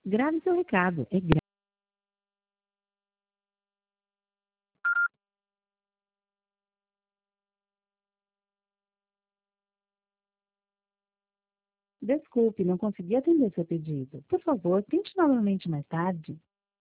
Grave seu recado. Desculpe, não consegui atender seu pedido. Por favor, tente novamente mais tarde.